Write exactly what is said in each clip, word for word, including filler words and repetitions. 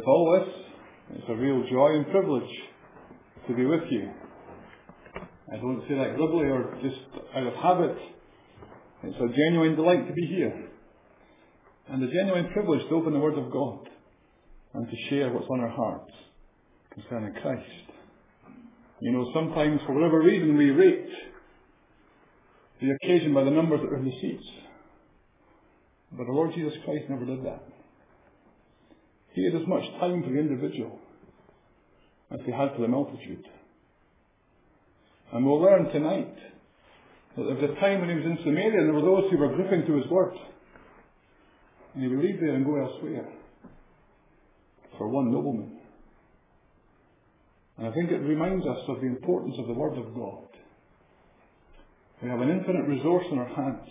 all this, it's a real joy and privilege to be with you. I don't say that glibly or just out of habit. It's a genuine delight to be here, and a genuine privilege to open the Word of God and to share what's on our hearts concerning Christ. You know, sometimes for whatever reason we rate the occasion by the numbers that are in the seats. But the Lord Jesus Christ never did that. He had as much time for the individual as he had for the multitude. And we'll learn tonight that there was a time when he was in Samaria and there were those who were gripping to his word. And he would leave there and go elsewhere for one nobleman. And I think it reminds us of the importance of the Word of God. We have an infinite resource in our hands.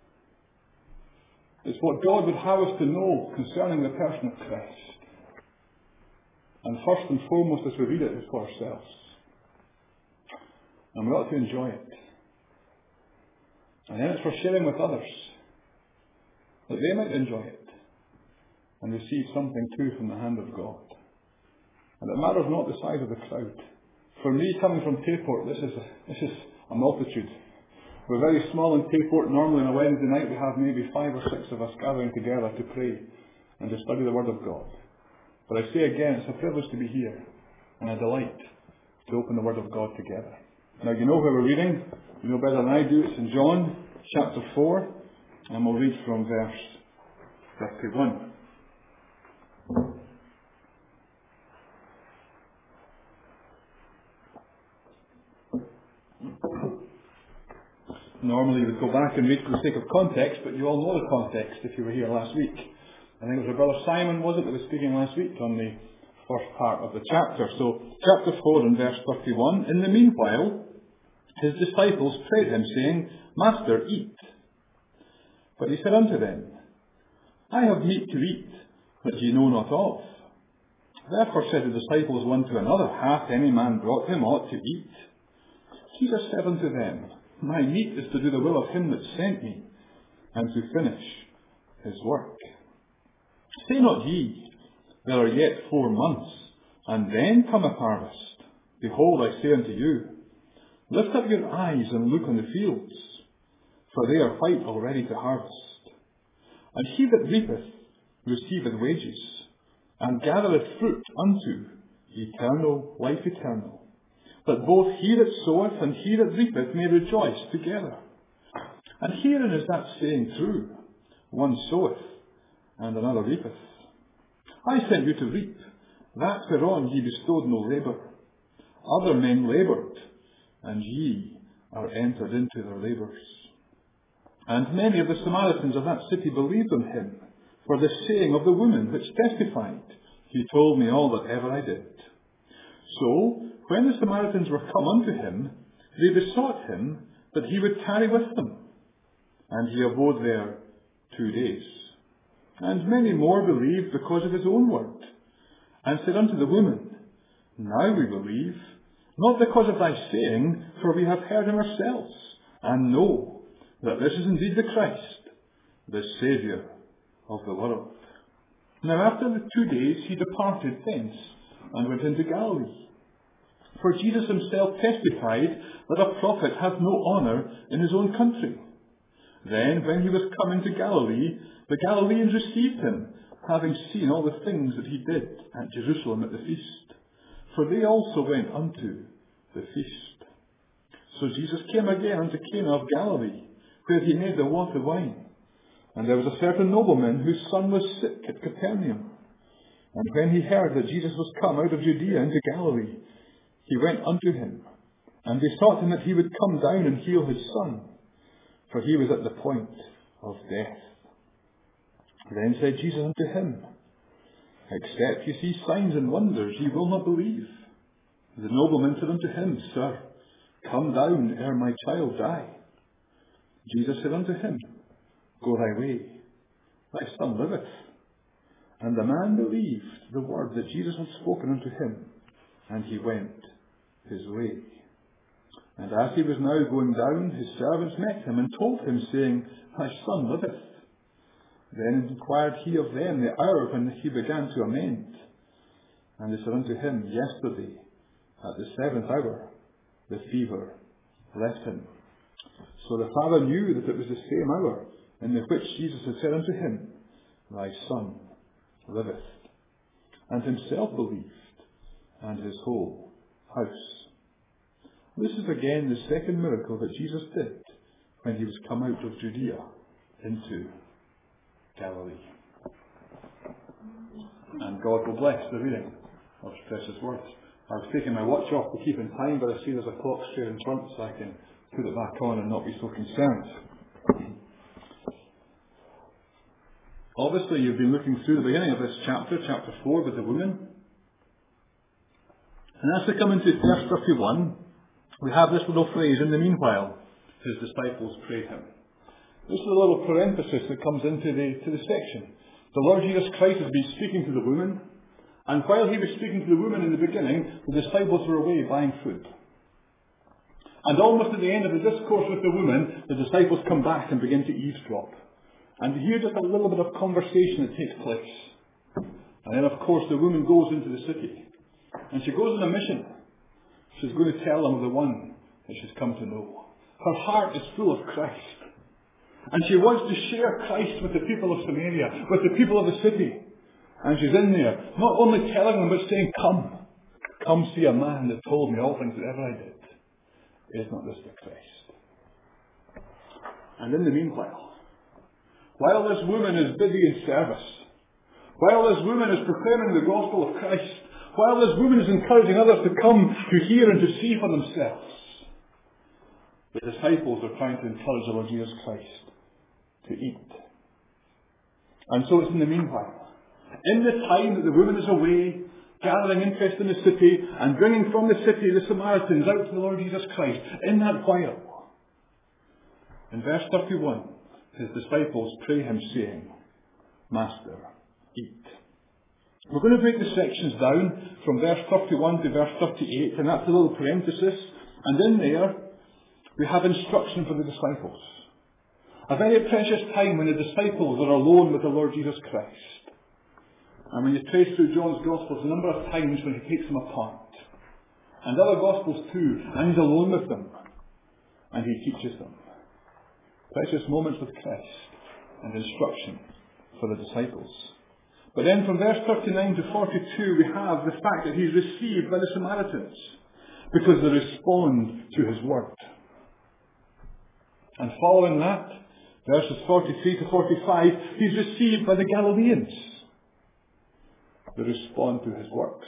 It's what God would have us to know concerning the person of Christ. And first and foremost, as we read it, is for ourselves. And we ought to enjoy it. And then it's for sharing with others, that they might enjoy it and receive something too from the hand of God. And it matters not the size of the crowd. For me, coming from Tayport, this is a, this is a multitude. We're very small in Tayport. Normally on a Wednesday night we have maybe five or six of us gathering together to pray and to study the Word of God. But I say again, it's a privilege to be here and a delight to open the Word of God together. Now you know where we're reading. You know better than I do. It's in John chapter four, and we'll read from verse thirty-one. Normally we would go back and read for the sake of context, but you all know the context if you were here last week. I think it was our brother Simon, was it, that was speaking last week on the first part of the chapter. So, chapter four and verse thirty-one. In the meanwhile, his disciples prayed him, saying, Master, eat. But he said unto them, I have meat to eat, that ye know not of. Therefore said the disciples one to another, Hath any man brought him aught to eat? Jesus said unto them, My meat is to do the will of him that sent me, and to finish his work. Say not ye, There are yet four months, and then cometh harvest. Behold, I say unto you, Lift up your eyes and look on the fields, for they are white already to harvest. And he that reapeth receiveth wages, and gathereth fruit unto eternal life eternal, that both he that soweth and he that reapeth may rejoice together. And herein is that saying true, one soweth, and another reapeth. I sent you to reap that whereon ye bestowed no labour. Other men laboured, and ye are entered into their labours. And many of the Samaritans of that city believed on him, for the saying of the woman which testified, He told me all that ever I did. So, when the Samaritans were come unto him, they besought him that he would tarry with them. And he abode there two days. And many more believed because of his own word, and said unto the woman, Now we believe, not because of thy saying, for we have heard him ourselves, and know that this is indeed the Christ, the Saviour of the world. Now after the two days he departed thence, and went into Galilee. For Jesus himself testified that a prophet hath no honour in his own country. Then, when he was come into Galilee, the Galileans received him, having seen all the things that he did at Jerusalem at the feast. For they also went unto the feast. So Jesus came again unto Cana of Galilee, where he made the water wine. And there was a certain nobleman whose son was sick at Capernaum. And when he heard that Jesus was come out of Judea into Galilee, he went unto him, and besought him that he would come down and heal his son, for he was at the point of death. Then said Jesus unto him, Except ye see signs and wonders, ye will not believe. The nobleman said unto him, Sir, come down ere my child die. Jesus said unto him, Go thy way, thy son liveth. And the man believed the word that Jesus had spoken unto him, and he went his way. And as he was now going down, his servants met him, and told him, saying, Thy son liveth. Then inquired he of them the hour when he began to amend. And they said unto him, Yesterday, at the seventh hour, the fever left him. So the father knew that it was the same hour in the which Jesus had said unto him, Thy son liveth. And himself believed, and his whole house. This is again the second miracle that Jesus did when he was come out of Judea into Galilee. And God will bless the reading of his precious words. I was taking my watch off to keep in time, but I see there's a clock straight in front, so I can put it back on and not be so concerned. Obviously, you've been looking through the beginning of this chapter, chapter four, with the woman. And as we come into verse thirty-one, we have this little phrase, in the meanwhile, his disciples prayed him. This is a little parenthesis that comes into the, to the section. The Lord Jesus Christ has been speaking to the woman, and while he was speaking to the woman in the beginning, the disciples were away buying food. And almost at the end of the discourse with the woman, the disciples come back and begin to eavesdrop. And to hear just a little bit of conversation that takes place. And then, of course, the woman goes into the city. And she goes on a mission. She's going to tell them of the one that she's come to know. Her heart is full of Christ. And she wants to share Christ with the people of Samaria, with the people of the city. And she's in there, not only telling them, but saying, Come, come see a man that told me all things that ever I did. Is not this the Christ? And in the meanwhile, while this woman is busy in service, while this woman is proclaiming the gospel of Christ, while this woman is encouraging others to come to hear and to see for themselves, the disciples are trying to encourage the Lord Jesus Christ to eat. And so it's in the meanwhile, in the time that the woman is away, gathering interest in the city and bringing from the city the Samaritans out to the Lord Jesus Christ, in that while, in verse thirty-one, his disciples pray him, saying, Master, eat. We're going to break the sections down from verse thirty-one to verse thirty-eight, and that's a little parenthesis. And in there, we have instruction for the disciples. A very precious time when the disciples are alone with the Lord Jesus Christ. And when you trace through John's Gospels, a number of times when he takes them apart. And other Gospels too, and he's alone with them. And he teaches them. Precious moments with Christ and instruction for the disciples. But then from verse thirty-nine to forty-two we have the fact that he's received by the Samaritans because they respond to his word. And following that, verses forty-three to forty-five, he's received by the Galileans. They respond to his works.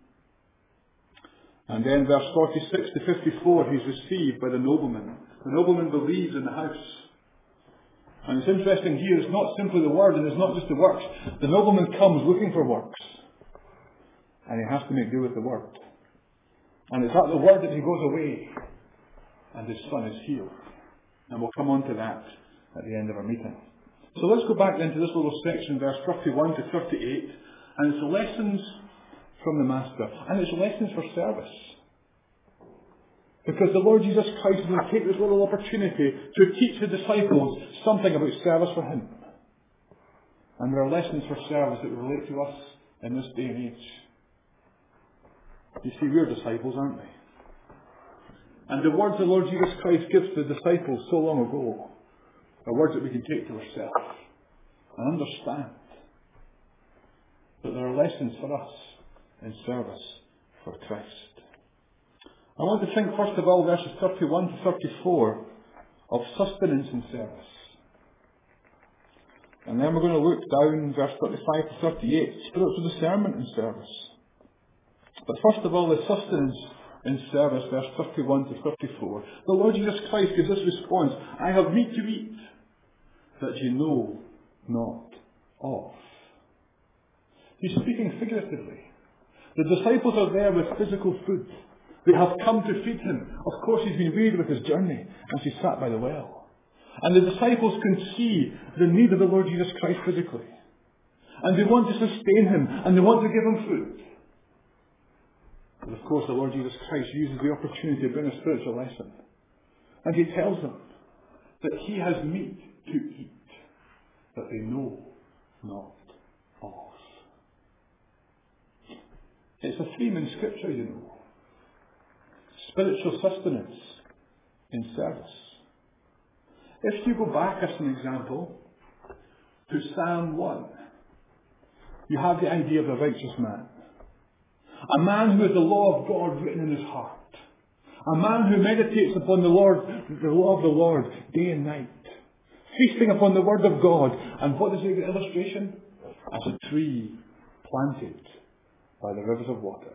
And then verse forty-six to fifty-four, he's received by the nobleman. The nobleman believes in the house. And it's interesting here, it's not simply the word, and it's not just the works. The nobleman comes looking for works. And he has to make do with the word. And it's at the word that he goes away, and his son is healed. And we'll come on to that at the end of our meeting. So let's go back into this little section, verse thirty-one to thirty-eight, and it's lessons from the Master, and it's lessons for service. Because the Lord Jesus Christ is going to take this little opportunity to teach the disciples something about service for him. And there are lessons for service that relate to us in this day and age. You see, we're disciples, aren't we? And the words the Lord Jesus Christ gives to the disciples so long ago are words that we can take to ourselves and understand. But there are lessons for us in service for Christ. I want to think first of all verses thirty-one to thirty-four of sustenance in service. And then we're going to look down verse thirty-five to thirty-eight, spiritual discernment in service. But first of all, the sustenance in service, verse thirty-one to thirty-four. The Lord Jesus Christ gives this response, I have meat to eat that ye know not of. He's speaking figuratively. The disciples are there with physical food. They have come to feed him. Of course, he's been wearied with his journey, and she sat by the well. And the disciples can see the need of the Lord Jesus Christ physically. And they want to sustain him, and they want to give him food. But of course, the Lord Jesus Christ uses the opportunity to bring a spiritual lesson. And he tells them that he has meat to eat that they know not of. It's a theme in Scripture, you know. Spiritual sustenance in service. If you go back, as an example, to Psalm one, you have the idea of a righteous man. A man who has the law of God written in his heart. A man who meditates upon the Lord, the law of the Lord, day and night. Feasting upon the word of God. And what is the illustration? As a tree planted by the rivers of water.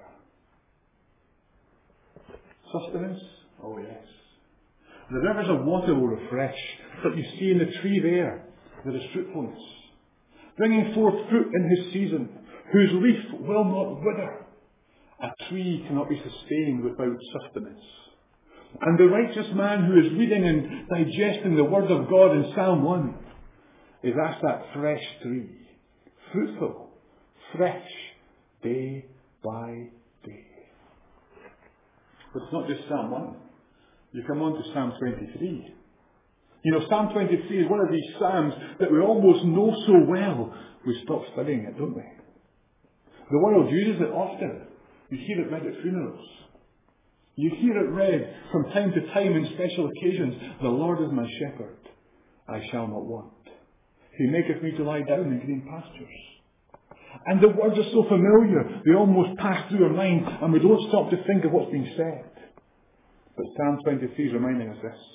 Sustenance? Oh yes. The rivers of water will refresh. But you see in the tree there, there is fruitfulness. Bringing forth fruit in his season, whose leaf will not wither. A tree cannot be sustained without sustenance. And the righteous man who is reading and digesting the word of God in Psalm one is as that fresh tree. Fruitful, fresh, day by day. But it's not just Psalm one. You come on to Psalm twenty-three. You know, Psalm twenty-three is one of these psalms that we almost know so well, we stop studying it, don't we? The world uses it often. You hear it read at funerals. You hear it read from time to time in special occasions. The Lord is my shepherd, I shall not want. He maketh me to lie down in green pastures. And the words are so familiar, they almost pass through our mind, and we don't stop to think of what's being said. But Psalm twenty-three is reminding us this.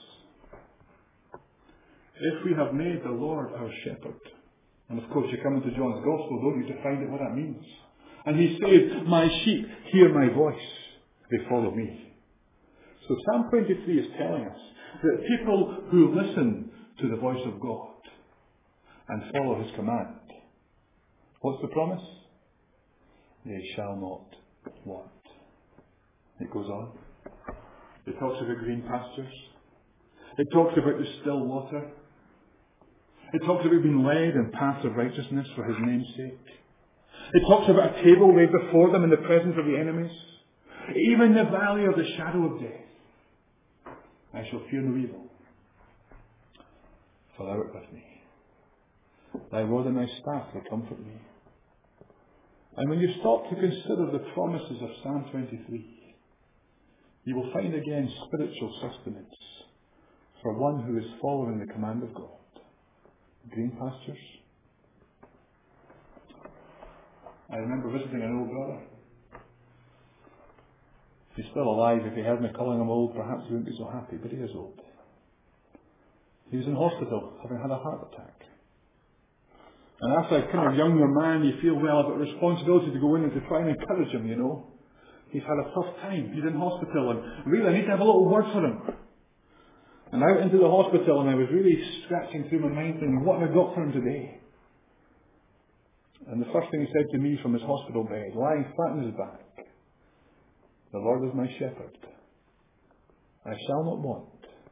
If we have made the Lord our shepherd, and of course you come into John's Gospel, don't you, to find out what that means. And he said, my sheep hear my voice, they follow me. So Psalm twenty-three is telling us that people who listen to the voice of God and follow his command, what's the promise? They shall not want. It goes on. It talks about green pastures. It talks about the still water. It talks about being led in paths of righteousness for his name's sake. It talks about a table laid before them in the presence of the enemies. Even the valley of the shadow of death, I shall fear no evil, for thou art with me. Thy rod and thy staff, they comfort me. And when you stop to consider the promises of Psalm twenty-three, you will find again spiritual sustenance for one who is following the command of God. Green pastures. I remember visiting an old brother. He's still alive. If he heard me calling him old, perhaps he wouldn't be so happy, but he is old. He was in hospital, having had a heart attack. And as a kind of younger man, you feel, well, I've got a responsibility to go in and to try and encourage him, you know. He's had a tough time. He's in hospital, and really I need to have a little word for him. And I went into the hospital, and I was really scratching through my mind thinking, what have I got for him today? And the first thing he said to me from his hospital bed, lying flat on his back, the Lord is my shepherd. I shall not want.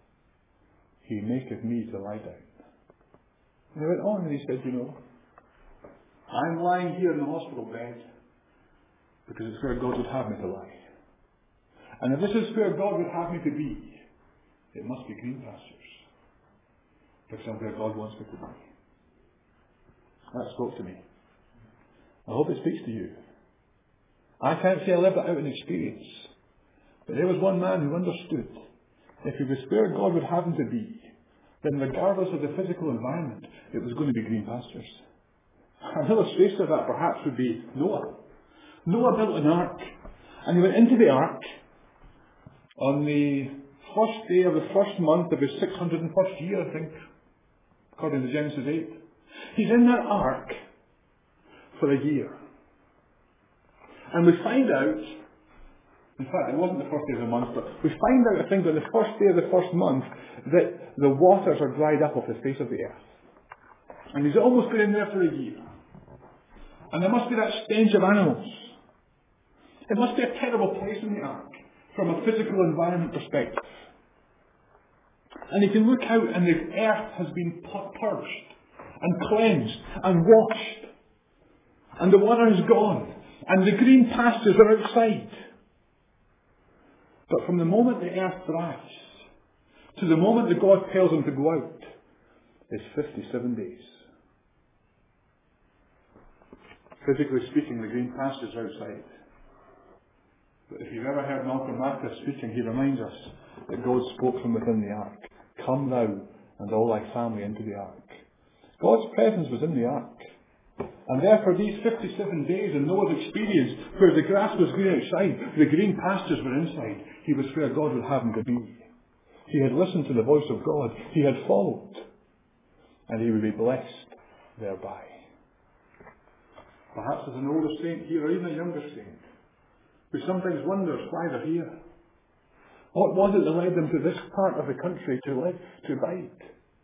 He maketh me to lie down. And he went on and he said, you know, I'm lying here in the hospital bed because it's where God would have me to lie. And if this is where God would have me to be, it must be green pastures. Because I'm where God wants me to be. That spoke to me. I hope it speaks to you. I can't say I lived it out in experience. But there was one man who understood if he was where God would have him to be, then regardless of the physical environment, it was going to be green pastures. An illustration of that perhaps would be Noah. Noah built an ark, and he went into the ark on the first day of the first month of his six hundred first year, I think, according to Genesis eight. He's in that ark for a year. And we find out, in fact, it wasn't the first day of the month, but we find out, I think, on the first day of the first month, that the waters are dried up off the face of the earth. And he's almost been in there for a year. And there must be that stench of animals. It must be a terrible place in the ark, from a physical environment perspective. And you can look out and the earth has been purged and cleansed and washed. And the water is gone. And the green pastures are outside. But from the moment the earth dries to the moment that God tells them to go out is fifty-seven days. Physically speaking, the green pastures are outside. But if you've ever heard Malcolm Marcus speaking, he reminds us that God spoke from within the ark. Come thou and all thy family into the ark. God's presence was in the ark. And therefore these fifty-seven days in Noah's experience, where the grass was green outside, the green pastures were inside, he was where God would have him to be. He had listened to the voice of God. He had followed. And he would be blessed thereby. Perhaps there's an older saint here, or even a younger saint, who sometimes wonders why they're here. What was it that led them to this part of the country to live, to abide?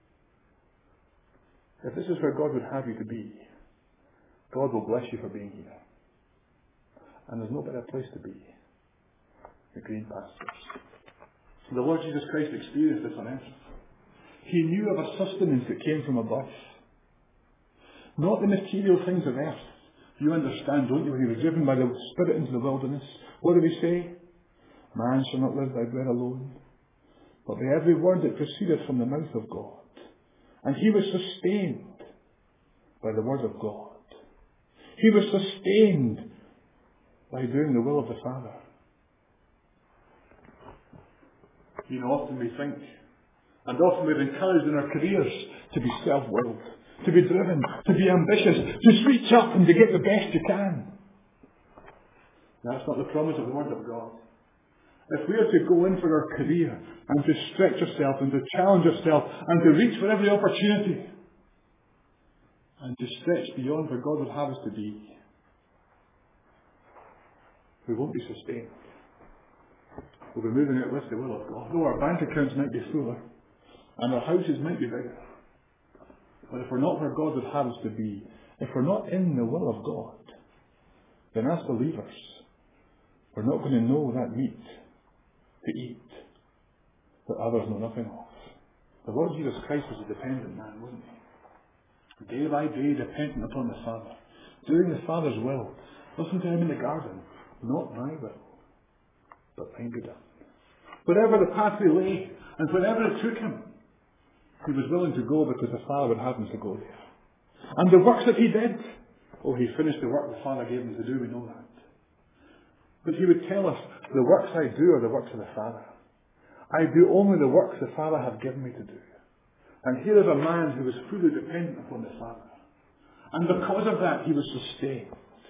If this is where God would have you to be, God will bless you for being here. And there's no better place to be. The green pastures. The Lord Jesus Christ experienced this on earth. He knew of a sustenance that came from above. Not the material things of earth. You understand, don't you, when he was driven by the Spirit into the wilderness? What did he say? Man shall not live by bread alone, but by every word that proceedeth from the mouth of God. And he was sustained by the word of God. He was sustained by doing the will of the Father. You know, often we think, and often we're encouraged in our careers to be self-willed, to be driven, to be ambitious, to reach up and to get the best you can. That's not the promise of the Word of God. If we are to go in for our career and to stretch ourselves and to challenge ourselves and to reach for every opportunity and to stretch beyond where God would have us to be, we won't be sustained. We'll be moving out with the will of God. Though our bank accounts might be fuller and our houses might be bigger, but if we're not where God would have us to be, if we're not in the will of God, then as believers, we're not going to know that meat to eat that others know nothing of. The Lord Jesus Christ was a dependent man, wasn't he? Day by day dependent upon the Father, doing the Father's will. Listen to him in the garden. Not my will, but thine be done. Wherever the pathway lay, and wherever it took him, he was willing to go because the Father would have him to go there. And the works that he did, oh, he finished the work the Father gave him to do, we know that. But he would tell us, the works I do are the works of the Father. I do only the works the Father have given me to do. And here is a man who was fully dependent upon the Father. And because of that, he was sustained.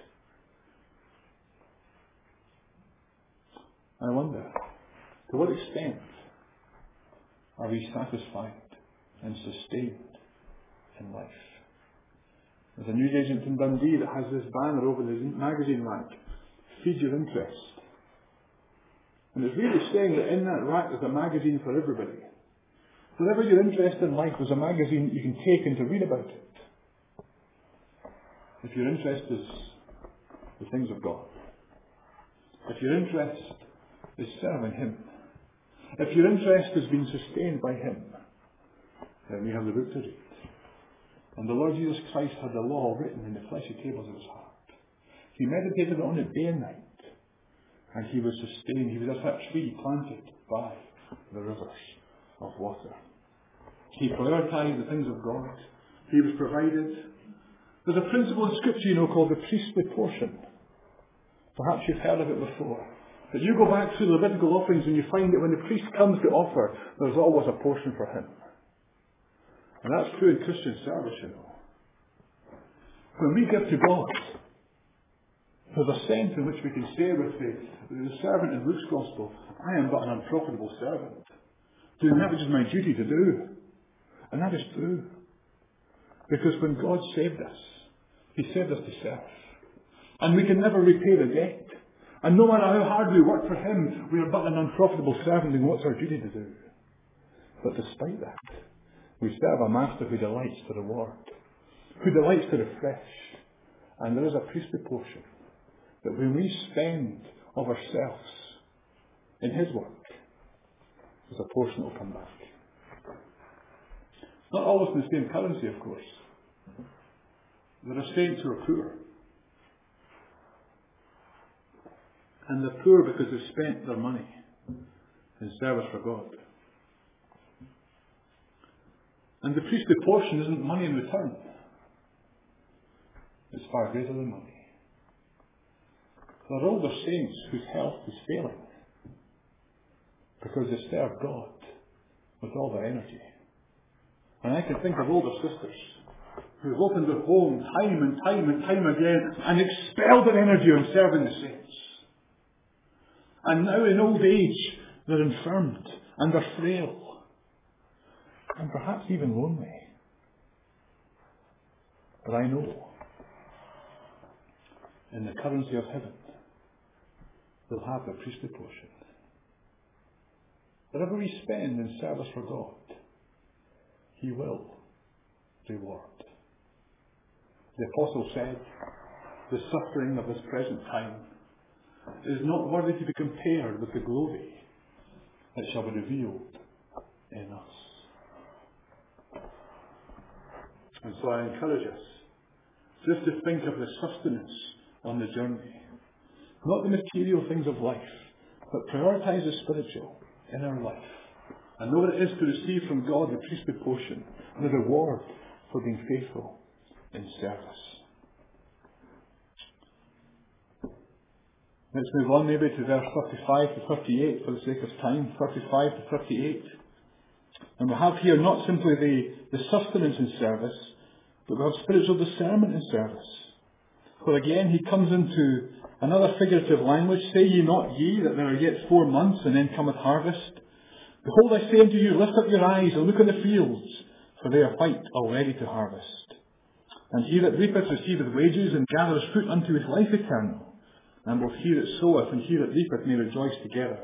I wonder, to what extent are we satisfied and sustained in life? There's a newsagent in Dundee that has this banner over the magazine rack, Feed Your Interest. And it's really saying that in that rack there's a magazine for everybody. Whatever your interest in life, there's a magazine that you can take and to read about it. If your interest is the things of God, if your interest is serving Him, if your interest has been sustained by Him, then we have the book to read. And the Lord Jesus Christ had the law written in the fleshy tables of His heart. He meditated on it day and night. And He was sustained. He was as that tree planted by the rivers of water. He prioritized the things of God. He was provided. There's a principle in Scripture, you know, called the priestly portion. Perhaps you've heard of it before. That you go back through the Levitical offerings and you find that when the priest comes to offer, there's always a portion for him. And that's true in Christian service, you know. When we give to God, there's a sense in which we can say with the, with the servant in Luke's Gospel, I am but an unprofitable servant, doing that which is my duty to do. And that is true. Because when God saved us, He saved us to serve. And we can never repay the debt. And no matter how hard we work for Him, we are but an unprofitable servant doing what's our duty to do. But despite that, we serve a Master who delights to reward, who delights to refresh. And there is a priestly portion that when we spend of ourselves in His work, there's a portion that will come back. Not always in the same currency, of course. There are saints who are poor. And they're poor because they've spent their money in service for God. And the priestly portion isn't money in return. It's far greater than money. There are older saints whose health is failing because they serve God with all their energy. And I can think of older sisters who have opened their home time and time and time again and expelled their energy on serving the saints. And now in old age they're infirmed and they're frail and perhaps even lonely. But I know in the currency of heaven they'll have their priestly portion. Whatever we spend in service for God, He will reward. The Apostle said, the suffering of this present time is not worthy to be compared with the glory that shall be revealed in us. And so I encourage us just to think of the sustenance on the journey. Not the material things of life, but prioritise the spiritual in our life. And know what it is to receive from God the priestly portion and the reward for being faithful in service. Let's move on maybe to verse thirty-five to thirty-eight for the sake of time. thirty-five to thirty-eight. And we have here not simply the, the sustenance in service, but we have spiritual discernment in service. For again he comes into another figurative language. Say ye not ye that there are yet four months and then cometh harvest? Behold, I say unto you, lift up your eyes and look on the fields, for they are white already to harvest. And he that reapeth receiveth wages, and gathereth fruit unto his life eternal. And both he that soweth and he that reapeth may rejoice together.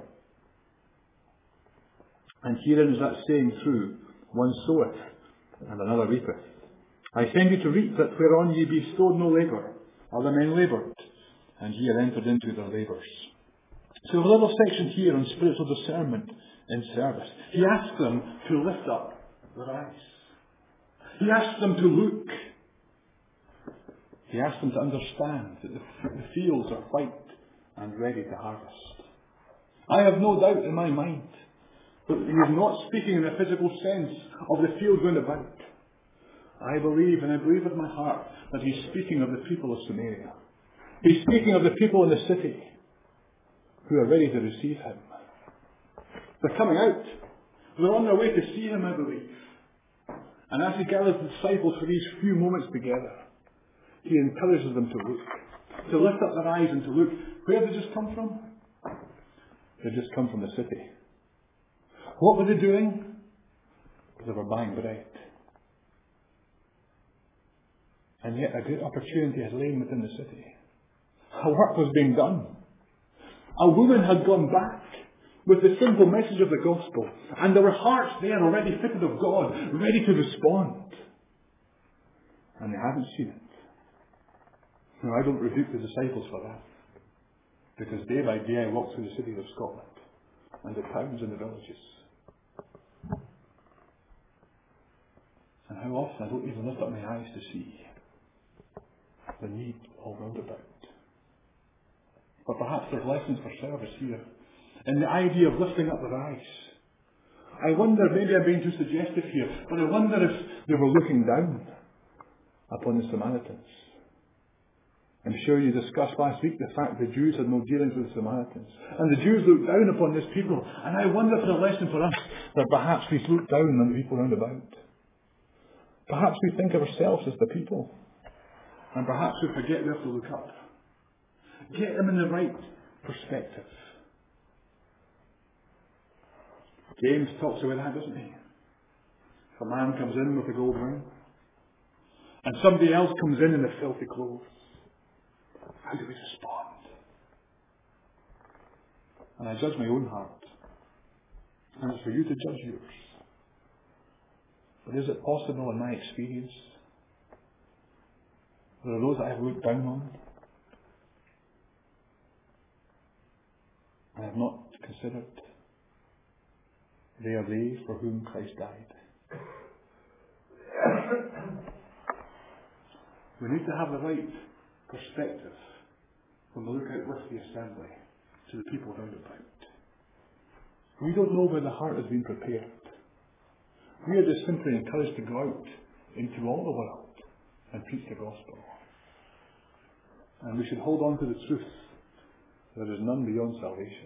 And herein is that saying true, one soweth and another reapeth. I send you to reap that whereon ye bestowed no labour. Other men laboured, and ye are entered into their labours. So we have a little section here on spiritual discernment in service. He asks them to lift up their eyes. He asks them to look. He asks them to understand that the, the fields are white and ready to harvest. I have no doubt in my mind that he is not speaking in a physical sense of the fields round about. I believe, and I believe with my heart, that he's speaking of the people of Samaria. He's speaking of the people in the city who are ready to receive him. They're coming out. They're on their way to see him, I believe. And as he gathers the disciples for these few moments together, he encourages them to look, to lift up their eyes and to look. Where did they just come from? They just come from the city. What were they doing? They were buying bread. And yet a great opportunity had lain within the city. A work was being done. A woman had gone back with the simple message of the gospel. And there were hearts there already fitted of God, ready to respond. And they hadn't seen it. Now, I don't rebuke the disciples for that. Because day by day I walk through the city of Scotland and the towns and the villages. And how often I don't even lift up my eyes to see the need all round about. But perhaps there's lessons for service here in the idea of lifting up their eyes. I wonder, maybe I'm being too suggestive here, but I wonder if they were looking down upon the Samaritans. I'm sure you discussed last week the fact the Jews had no dealings with the Samaritans. And the Jews looked down upon this people. And I wonder if there's a lesson for us that perhaps we look down on the people round about. Perhaps we think of ourselves as the people. And perhaps we forget we have to look up. Get them in the right perspective. James talks about that, doesn't he? If a man comes in with a gold ring, and somebody else comes in in the filthy clothes, how do we respond? And I judge my own heart. And it's for you to judge yours. But is it possible in my experience, there are those that I have looked down on and I have not considered they are they for whom Christ died? We need to have the right perspective when we look out with the assembly to the people round about. We don't know where the heart has been prepared. We are just simply encouraged to go out into all the world and preach the gospel. And we should hold on to the truth There is none beyond salvation.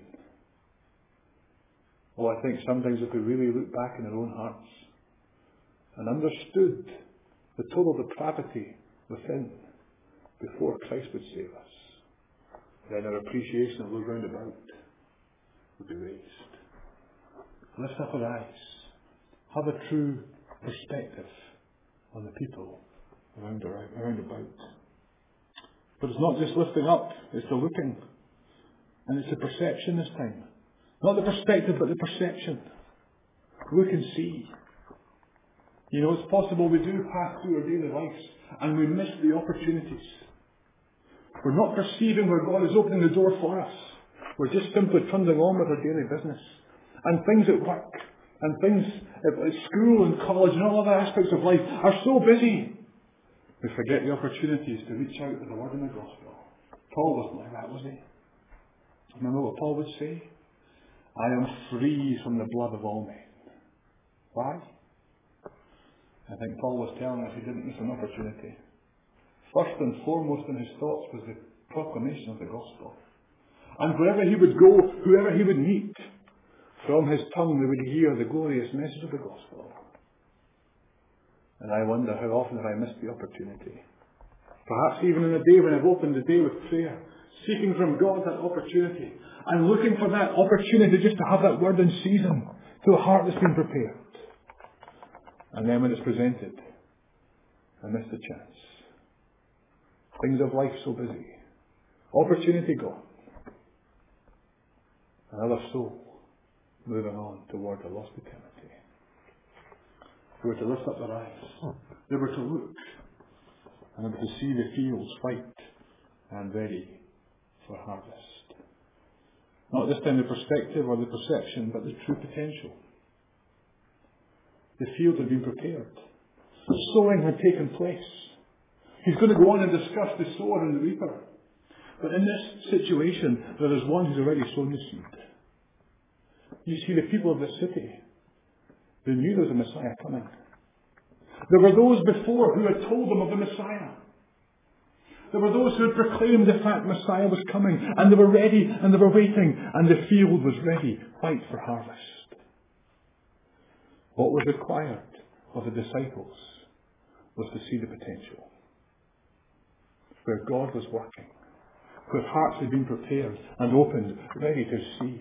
Oh, I think sometimes if we really look back in our own hearts and understood the total depravity within before Christ would save us, then our appreciation of those round about would be raised. Lift up our eyes. Have a true perspective on the people around, around about. But it's not just lifting up, it's the looking. And it's the perception this time. Not the perspective, but the perception. Look and see. You know, it's possible we do pass through our daily lives and we miss the opportunities. We're not perceiving where God is opening the door for us. We're just simply trundling on with our daily business. And things at work, and things at school and college and all other aspects of life are so busy. We forget the opportunities to reach out with the word and the gospel. Paul wasn't like that, was he? Remember what Paul would say? I am free from the blood of all men. Why? I think Paul was telling us he didn't miss an opportunity. First and foremost in his thoughts was the proclamation of the gospel. And wherever he would go, whoever he would meet, from his tongue they would hear the glorious message of the gospel. And I wonder how often have I missed the opportunity. Perhaps even in a day when I've opened the day with prayer, seeking from God that opportunity, and looking for that opportunity just to have that word in season to a heart that's been prepared. And then when it's presented, I miss the chance. Things of life so busy. Opportunity gone. Another soul moving on toward the lost eternity. They were to lift up their eyes. They were to look. And they were to see the fields white and ready for harvest. Not this time the perspective or the perception, but the true potential. The field had been prepared. The sowing had taken place. He's going to go on and discuss the sower and the reaper. But in this situation, there is one who's already sown the seed. You see, the people of the city, they knew there was a Messiah coming. There were those before who had told them of the Messiah. There were those who had proclaimed the fact Messiah was coming, and they were ready, and they were waiting, and the field was ready, white for harvest. What was required of the disciples was to see the potential. Where God was working, where hearts had been prepared and opened, ready to receive.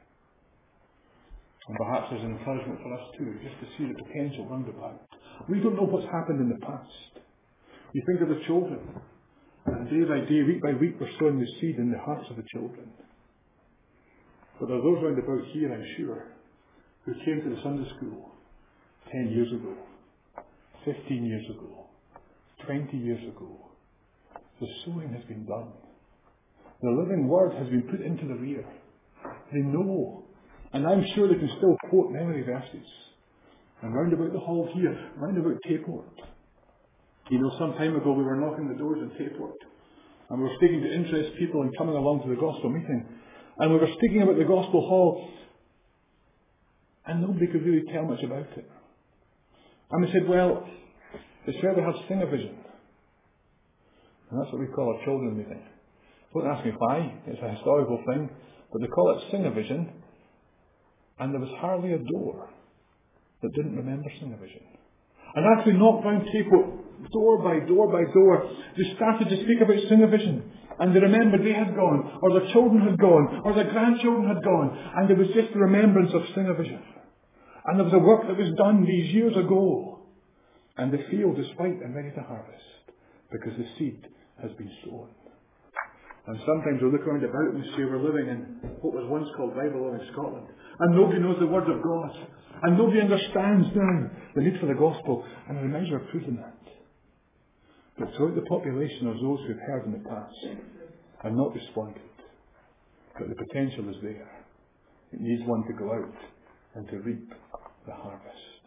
And perhaps there's an encouragement for us too, just to see the potential round about. We don't know what's happened in the past. We think of the children, and day by day, week by week, we're sowing the seed in the hearts of the children. But there are those round about here, I'm sure, who came to the Sunday school ten years ago, fifteen years ago, twenty years ago. The sowing has been done. The living word has been put into their ear. They know. And I'm sure they can still quote memory verses. And round about the hall here, round about Taport. You know, some time ago we were knocking the doors in Taport. And we were speaking to interest people and coming along to the gospel meeting. And we were speaking about the gospel hall. And nobody could really tell much about it. And we said, well, it's where we have Sing-O-Vision. And that's what we call our children's meeting. Don't ask me why. It's a historical thing. But they call it Sing-O-Vision. And there was hardly a door that didn't remember Sing-O-Vision. And as we knocked round Taport, door by door by door, they started to speak about Sing-O-Vision. And they remembered they had gone, or their children had gone, or their grandchildren had gone. And there was just the remembrance of Sing-O-Vision. And there was a work that was done these years ago. And the field is white and ready to harvest. Because the seed has been sown. And sometimes we look around about and see we're living in what was once called Bible loving Scotland. And nobody knows the word of God. And nobody understands now the need for the gospel. And the measure of proving that. But throughout the population are those who've heard in the past and not responded. But the potential is there. It needs one to go out and to reap the harvest.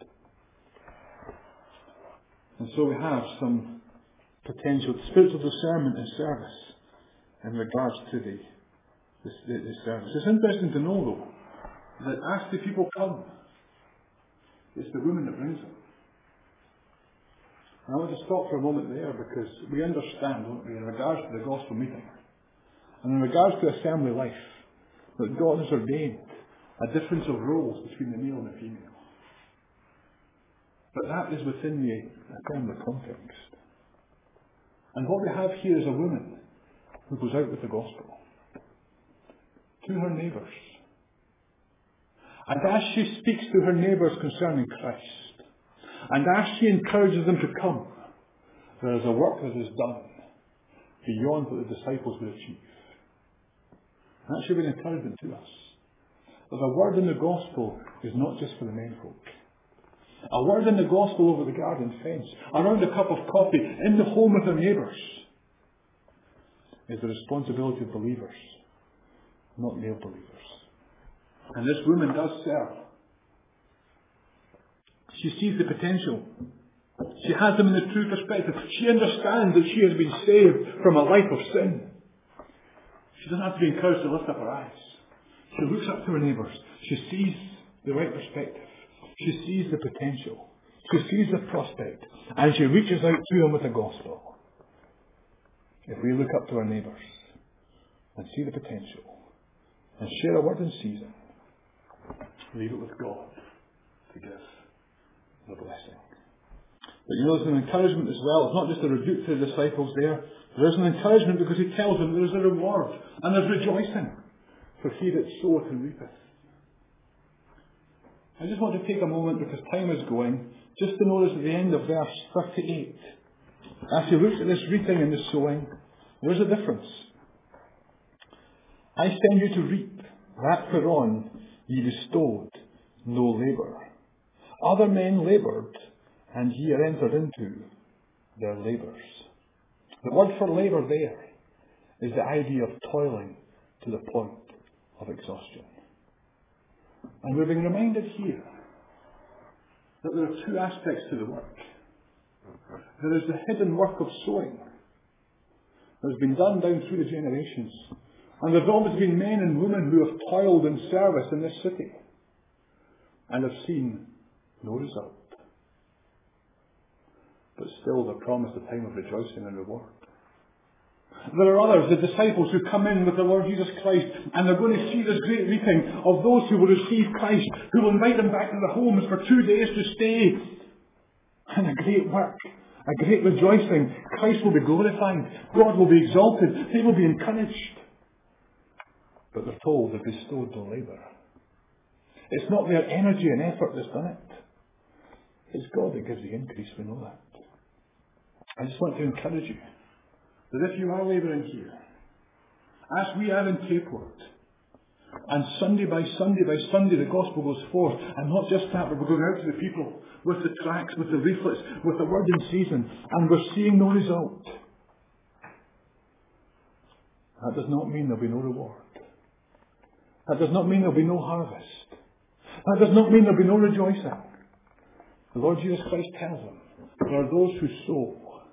And so we have some potential spiritual discernment and service in regards to the, the, the service. It's interesting to know, though, that as the people come, it's the woman that brings them. And I want to stop for a moment there because we understand, don't we, in regards to the gospel meeting, And in regards to assembly life, that God has ordained a difference of roles between the male and the female. But that is within the assembly context. And what we have here is a woman who goes out with the gospel to her neighbours. And as she speaks to her neighbours concerning Christ, and as she encourages them to come, there is a work that is done beyond what the disciples would achieve. That should be an encouragement to us. That a word in the gospel is not just for the men folk. A word in the gospel over the garden fence, around a cup of coffee, in the home of their neighbours, is the responsibility of believers, not male believers. And this woman does serve. She sees the potential. She has them in the true perspective. She understands that she has been saved from a life of sin. She doesn't have to be encouraged to lift up her eyes. She looks up to her neighbours. She sees the right perspective. She sees the potential. She sees the prospect. And she reaches out to them with the gospel. If we look up to our neighbours and see the potential and share a word in season, leave it with God to give the blessing. But you know, there's an encouragement as well. It's not just a rebuke to the disciples there. There is an encouragement because he tells them there is a reward and there's rejoicing for he that soweth and reapeth. I just want to take a moment, because time is going, just to notice at the end of verse thirty-eight, as he looks at this reaping and this sowing, there's a difference. I send you to reap that whereon ye bestowed no labour. Other men laboured, and ye are entered into their labours. The word for labour there is the idea of toiling to the point of exhaustion. And we're being reminded here that there are two aspects to the work. There is the hidden work of sowing that has been done down through the generations. And there's always been men and women who have toiled in service in this city and have seen no result. But still they're promised a time of rejoicing and reward. There are others, the disciples, who come in with the Lord Jesus Christ, and they're going to see this great reaping of those who will receive Christ, who will invite them back to their homes for two days to stay. And a great work, a great rejoicing. Christ will be glorified. God will be exalted. They will be encouraged. But they're told they've bestowed the labour. It's not their energy and effort that's done it. It's God that gives the increase, we know that. I just want to encourage you that if you are labouring here, as we are in Tapeworth, and Sunday by Sunday by Sunday the gospel goes forth, and not just that, but we're going out to the people with the tracts, with the leaflets, with the word in season, and we're seeing no result. That does not mean there'll be no reward. That does not mean there'll be no harvest. That does not mean there'll be no rejoicing. The Lord Jesus Christ tells them, there are those who sow.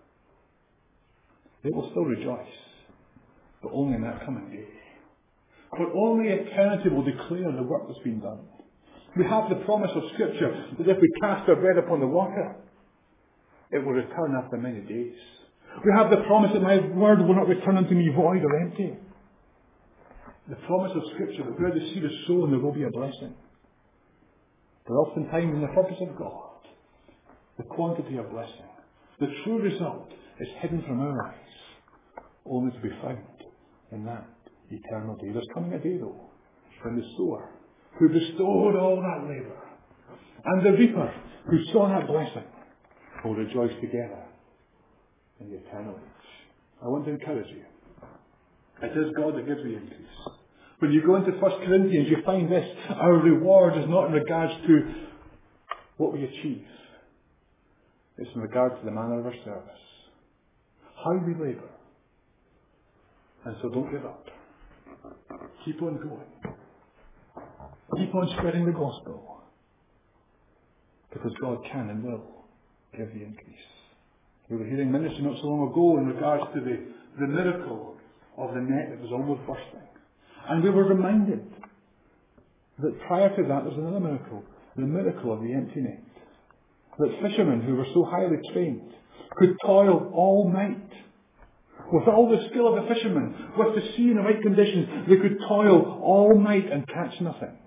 They will still rejoice, but only in that coming day. But only eternity will declare the work that's been done. We have the promise of Scripture that if we cast our bread upon the water, it will return after many days. We have the promise that my word will not return unto me void or empty. The promise of Scripture that where the seed is sown, there will be a blessing. But oftentimes in the purpose of God, the quantity of blessing, the true result, is hidden from our eyes, only to be found in that eternal day. There's coming a day, though, when the sower, who bestowed all that labour, and the reaper, who saw that blessing, will rejoice together in the eternal age. I want to encourage you. It is God that gives the increase. When you go into First Corinthians, you find this: our reward is not in regards to what we achieve. It's in regard to the manner of our service. How we labour. And so don't give up. Keep on going. Keep on spreading the gospel. Because God can and will give the increase. We were hearing ministry not so long ago in regards to the, the miracle of the net that was almost bursting. And we were reminded that prior to that there was another miracle. The miracle of the empty net. That fishermen who were so highly trained could toil all night With all the skill of the fishermen, with the sea in the right conditions, they could toil all night and catch nothing.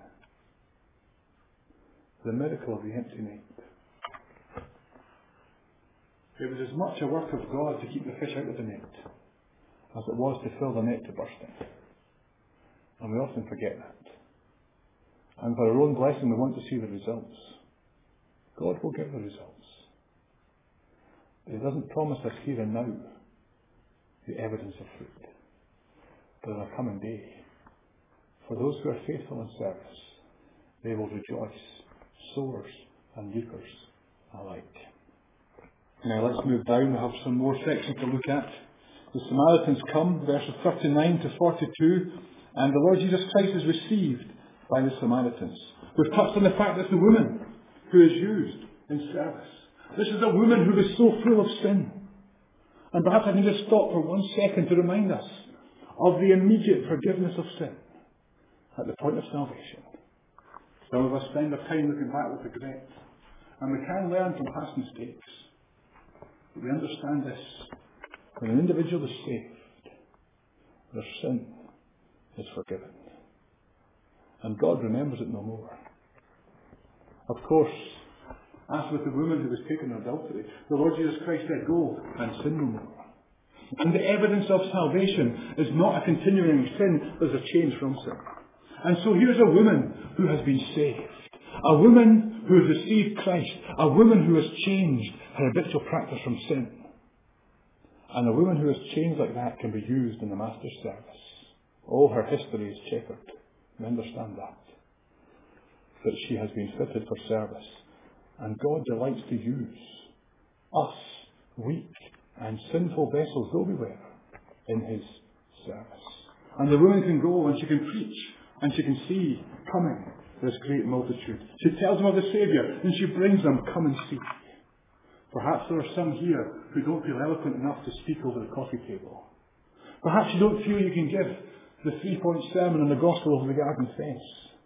The miracle of the empty net. It was as much a work of God to keep the fish out of the net as it was to fill the net to bursting. And we often forget that. And for our own blessing, we want to see the results. God will give the results. But He doesn't promise us here and now the evidence of fruit. But on a coming day, for those who are faithful in service, they will rejoice, sowers and reapers alike. Now let's move down. We have some more sections to look at. The Samaritans come, verses thirty-nine to forty-two, and the Lord Jesus Christ is received by the Samaritans. We've touched on the fact that it's the woman who is used in service. This is a woman who is so full of sin. And perhaps I can just stop for one second to remind us of the immediate forgiveness of sin at the point of salvation. Some of us spend our time looking back with regret, and we can learn from past mistakes. But we understand this. When an individual is saved, their sin is forgiven. And God remembers it no more. Of course, as with the woman who was taken in adultery, the Lord Jesus Christ said, "Go and sin no more." And the evidence of salvation is not a continuing sin, there's a change from sin. And so here's a woman who has been saved. A woman who has received Christ. A woman who has changed her habitual practice from sin. And a woman who has changed like that can be used in the Master's service. Oh, her history is checkered. We understand that. But she has been fitted for service. And God delights to use us, weak and sinful vessels, though we were, in His service. And the woman can go and she can preach and she can see coming this great multitude. She tells them of the Saviour and she brings them, "Come and see." Perhaps there are some here who don't feel eloquent enough to speak over the coffee table. Perhaps you don't feel you can give the three-point sermon on the gospel over the garden fence.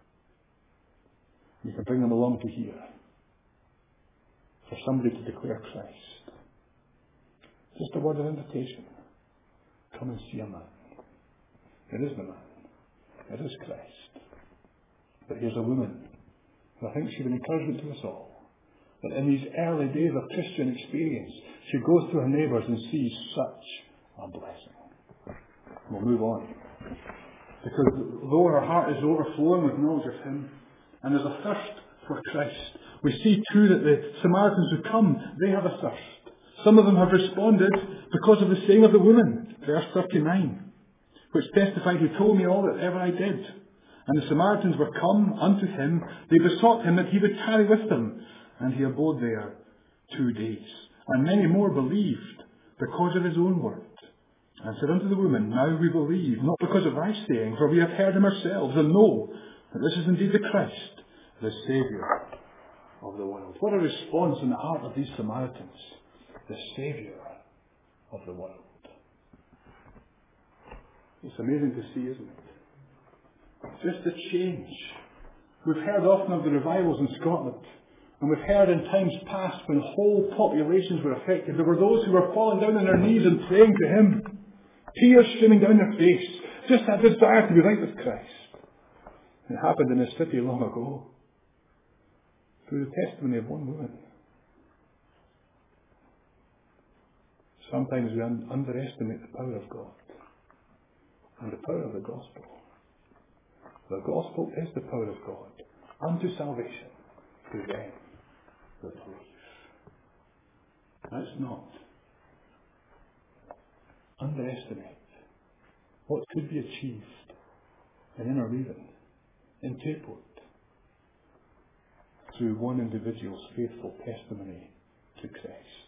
You can bring them along to hear. For somebody to declare Christ. Just a word of invitation. Come and see a man. It is the man. It is Christ. But here's a woman who I think should be an encouragement to us all. That in these early days of Christian experience, she goes to her neighbours and sees such a blessing. We'll move on. Because though her heart is overflowing with knowledge of Him, and there's a thirst for Christ, we see too that the Samaritans who come, they have a thirst. Some of them have responded because of the saying of the woman, verse thirty-nine, which testified, "He told me all that ever I did." And the Samaritans were come unto him, they besought him that he would tarry with them, and he abode there two days. And many more believed because of his own word. And said unto the woman, "Now we believe, not because of thy saying, for we have heard him ourselves, and know that this is indeed the Christ, the Saviour of the world." What a response in the heart of these Samaritans. The Saviour of the world. It's amazing to see, isn't it? Just the change. We've heard often of the revivals in Scotland. And we've heard in times past when whole populations were affected. There were those who were falling down on their knees and praying to Him. Tears streaming down their face. Just that desire to be right with Christ. It happened in this city long ago. Through the testimony of one woman. Sometimes we un- underestimate the power of God and the power of the gospel. The gospel is the power of God unto salvation to them that believe. Let's not underestimate what could be achieved in Innerleithen, in Tayport, through one individual's faithful testimony to Christ.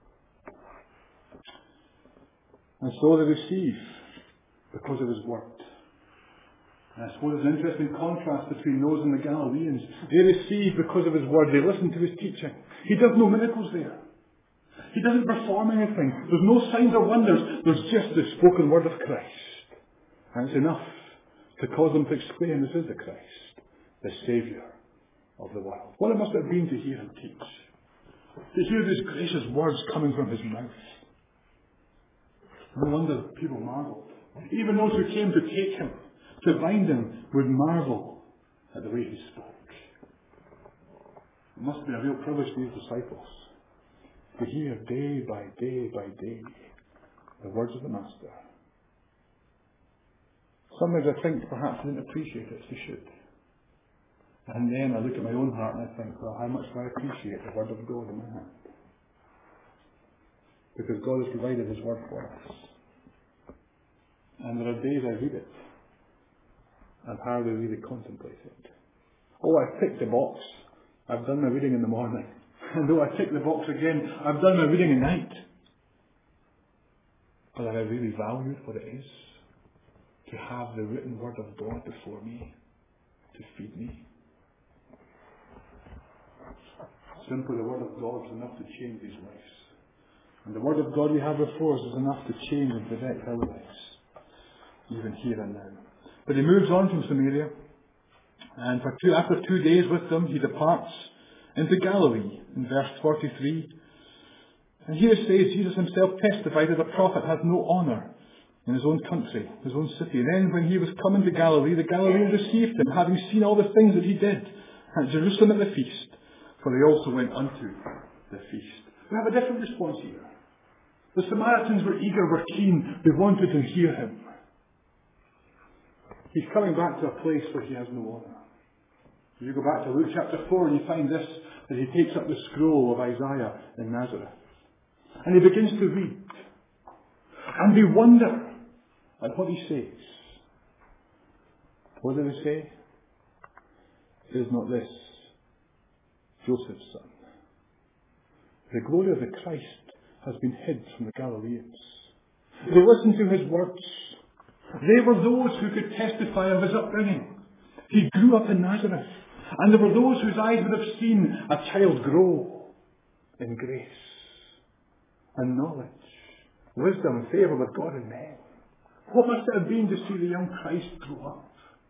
And so they receive because of His word. And I suppose there's an interesting contrast between those and the Galileans. They receive because of His word. They listen to His teaching. He does no miracles there. He doesn't perform anything. There's no signs or wonders. There's just the spoken word of Christ. And it's enough to cause them to exclaim, "This is the Christ, the Saviour of the world." What it must have been to hear Him teach. To hear these gracious words coming from His mouth. No wonder people marveled. Even those who came to take him, to bind him, would marvel at the way he spoke. It must have been a real privilege for these disciples to hear day by day by day the words of the Master. Sometimes I think perhaps I didn't appreciate it as they should. And then I look at my own heart and I think, well, how much do I appreciate the Word of God in my hand? Because God has provided His Word for us. And there are days I read it and hardly really contemplate it. Oh, I ticked the box. I've done my reading in the morning. And though I tick the box again, I've done my reading at night. But have I really valued what it is to have the written Word of God before me, to feed me? Simply the Word of God is enough to change these lives. And the Word of God we have before us is enough to change and direct our lives, even here and now. But he moves on from Samaria, and for two, after two days with them, he departs into Galilee, in verse forty-three. And here it says, Jesus himself testified that a prophet has no honour in his own country, his own city. And then when he was coming to Galilee, the Galileans received him, having seen all the things that he did at Jerusalem at the feast, for they also went unto the feast. We have a different response here. The Samaritans were eager, were keen, they wanted to hear him. He's coming back to a place where he has no honour. You go back to Luke chapter four and you find this, that he takes up the scroll of Isaiah in Nazareth. And he begins to read. And they wonder at what he says. What do they say? Is not this Joseph's son? The glory of the Christ has been hid from the Galileans. They listened to his words. They were those who could testify of his upbringing. He grew up in Nazareth. And there were those whose eyes would have seen a child grow in grace and knowledge, wisdom and favour with God and men. What must it have been to see the young Christ grow up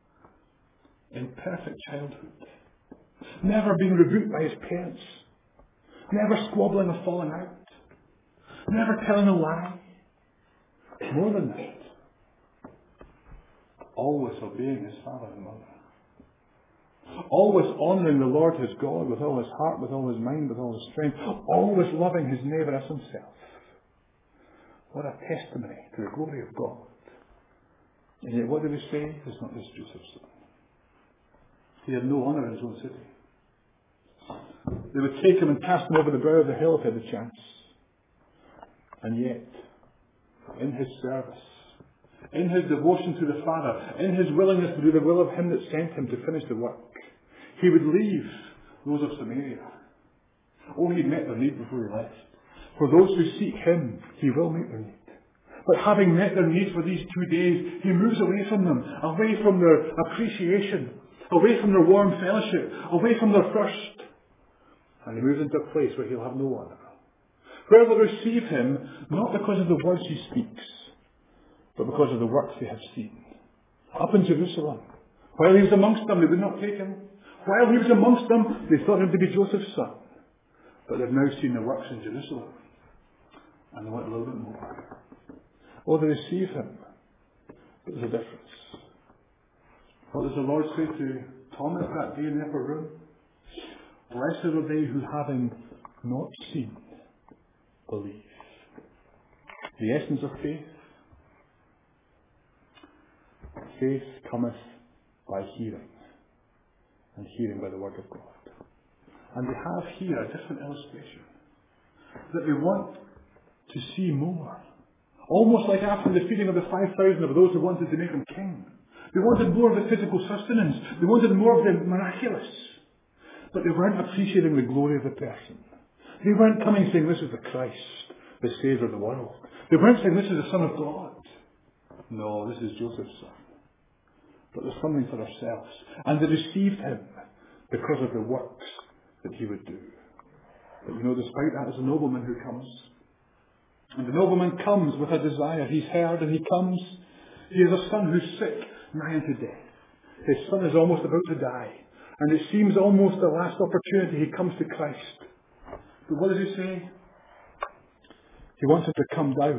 in perfect childhood, never being rebuked by his parents, never squabbling or falling out, never telling a lie. More than that, always obeying his father and mother. Always honouring the Lord his God with all his heart, with all his mind, with all his strength. Always loving his neighbour as himself. What a testimony to the glory of God. And yet what do we say? It's not this Joseph's son. He had no honour in his own city. They would take him and cast him over the brow of the hill if they had the chance. And yet, in his service, in his devotion to the Father, in his willingness to do the will of him that sent him to finish the work, he would leave those of Samaria. Oh, he met their need before he left. For those who seek him, he will meet their need. But having met their need for these two days, he moves away from them, away from their appreciation, away from their warm fellowship, away from their thirst. And he moves into a place where he'll have no honour. Where they'll receive him, not because of the words he speaks, but because of the works they have seen. Up in Jerusalem, while he was amongst them, they would not take him. While he was amongst them, they thought him to be Joseph's son. But they've now seen the works in Jerusalem, and they want a little bit more. Oh, they receive him, but there's a difference. What does the Lord say to Thomas that day in the upper room? Blessed are they who, having not seen, believe. The essence of faith. Faith cometh by hearing, and hearing by the word of God. And we have here a different illustration, that they want to see more. Almost like after the feeding of the five thousand of those who wanted to make him king. They wanted more of the physical sustenance. They wanted more of the miraculous. But they weren't appreciating the glory of the person. They weren't coming saying, this is the Christ, the Saviour of the world. They weren't saying, this is the Son of God. No, this is Joseph's son. But there's something for ourselves. And they received him because of the works that he would do. But you know, despite that, there's a nobleman who comes. And the nobleman comes with a desire. He's heard and he comes. He has a son who's sick, nigh unto death. His son is almost about to die. And it seems almost the last opportunity he comes to Christ. But what does he say? He wants him to come down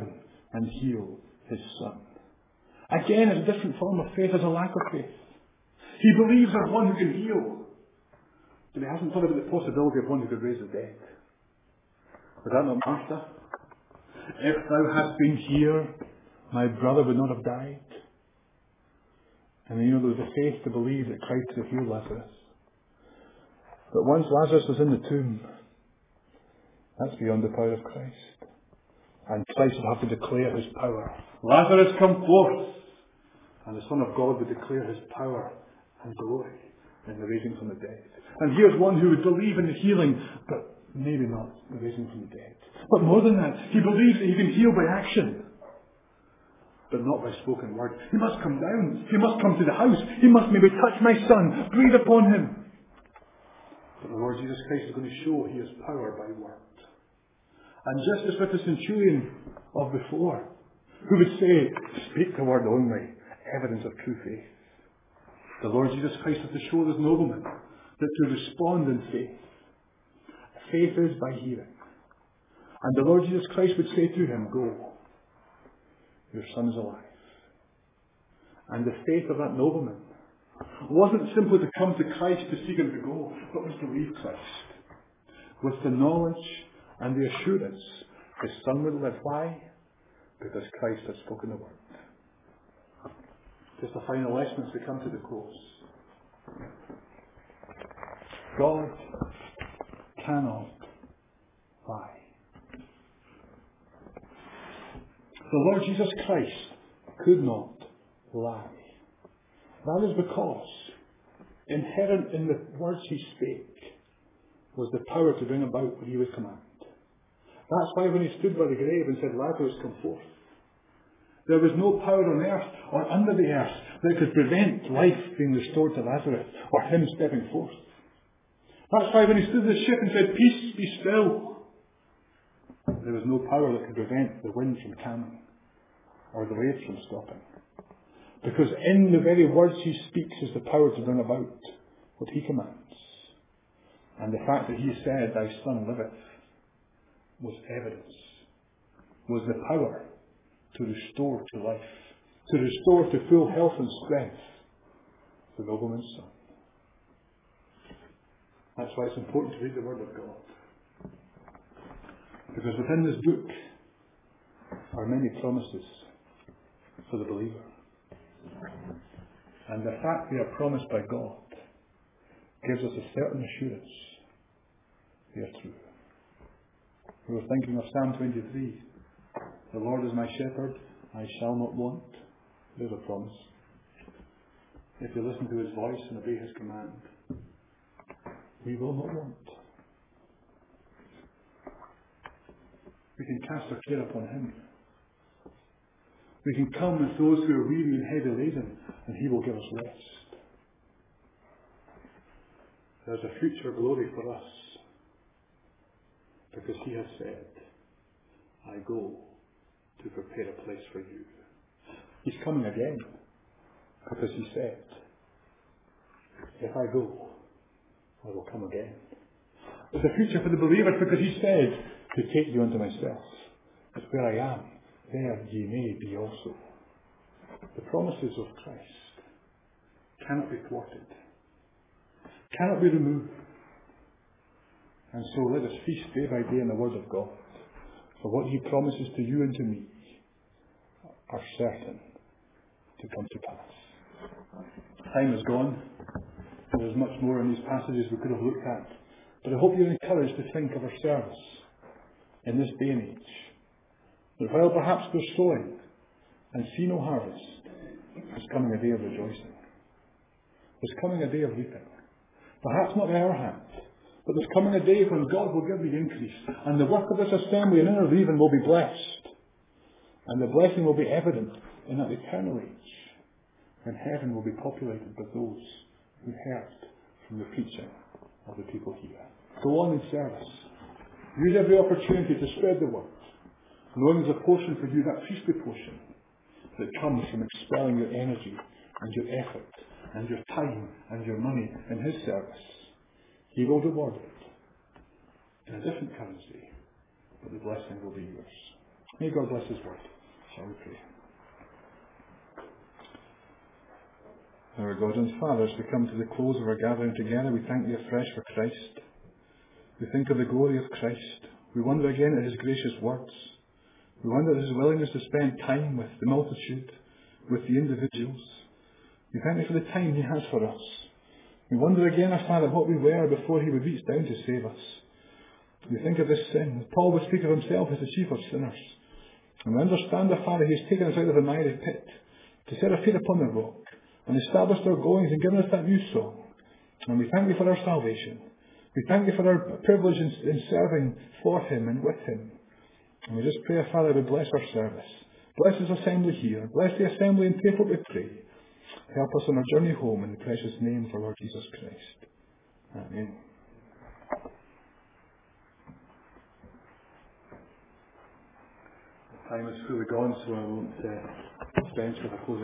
and heal his son. Again, it's a different form of faith, as a lack of faith. He believes there's one who can heal, but he hasn't thought about the possibility of one who could raise the dead. Was that not Martha? If thou hadst been here, my brother would not have died. And you know, there was the faith to believe that Christ could heal Lazarus. But once Lazarus was in the tomb, that's beyond the power of Christ. And Christ would have to declare his power. Lazarus, come forth! And the Son of God would declare his power and glory in the raising from the dead. And here's one who would believe in the healing, but maybe not the raising from the dead. But more than that, he believes that he can heal by action, but not by spoken word. He must come down. He must come to the house. He must maybe touch my son, breathe upon him. But the Lord Jesus Christ is going to show he has power by word. And just as with the centurion of before, who would say, speak the word only, evidence of true faith. The Lord Jesus Christ has to show this nobleman that to respond in faith, faith is by hearing. And the Lord Jesus Christ would say to him, go, your son is alive. And the faith of that nobleman wasn't simply to come to Christ to seek him to go, but was to leave Christ with the knowledge and the assurance his son would live. Why? Because Christ had spoken the word. Just a final lesson as we come to the close. God cannot lie. The Lord Jesus Christ could not lie. That is because inherent in the words he spake was the power to bring about what he would command. That's why when he stood by the grave and said, Lazarus, come forth, there was no power on earth or under the earth that could prevent life being restored to Lazarus or him stepping forth. That's why when he stood in the ship and said, peace, be still, there was no power that could prevent the wind from calming or the waves from stopping. Because in the very words he speaks is the power to bring about what he commands. And the fact that he said, thy son liveth, was evidence, was the power to restore to life, to restore to full health and strength the nobleman's son. That's why it's important to read the Word of God. Because within this book are many promises for the believer. And the fact they are promised by God gives us a certain assurance they are true. We were thinking of Psalm twenty-three. The Lord is my shepherd, I shall not want. There's a promise. If you listen to his voice and obey his command, we will not want. We can cast our care upon him. We can come with those who are weary and heavy laden, and he will give us rest. There's a future glory for us, because he has said, I go to prepare a place for you. He's coming again, because he said, if I go, I will come again. There's a future for the believers, because he said, to take you unto myself, that where I am, there ye may be also. The promises of Christ cannot be thwarted, cannot be removed. And so let us feast day by day in the Word of God, for what he promises to you and to me are certain to come to pass. Time is gone. There is much more in these passages we could have looked at, but I hope you're encouraged to think of our service in this day and age. That while perhaps we're sowing and see no harvest, there's coming a day of rejoicing. There's coming a day of reaping. Perhaps not in our hands, but there's coming a day when God will give the increase, and the work of this assembly in Inner Leven will be blessed. And the blessing will be evident in that eternal age, when heaven will be populated by those who heard from the preaching of the people here. Go on in service. Use every opportunity to spread the word, knowing there's a portion for you, that priestly portion, that comes from expelling your energy and your effort and your time and your money in his service. He will reward it in a different currency, but the blessing will be yours. May God bless his word. Shall we pray? Our God and Father, as we come to the close of our gathering together, we thank you afresh for Christ. We think of the glory of Christ. We wonder again at his gracious words. We wonder at his willingness to spend time with the multitude, with the individuals. We thank you for the time he has for us. We wonder again, our Father, what we were before he would reach down to save us. We think of this sin. Paul would speak of himself as the chief of sinners. And we understand, our Father, he has taken us out of the miry pit to set our feet upon the rock and established our goings and given us that new song. And we thank you for our salvation. We thank you for our privilege in, in serving for him and with him. And we just pray, our Father, to bless our service. Bless his assembly here. Bless the assembly and take what we pray. Help us on our journey home in the precious name of our Lord Jesus Christ. Amen. The time is fully gone, so I won't uh, dispense with a closing.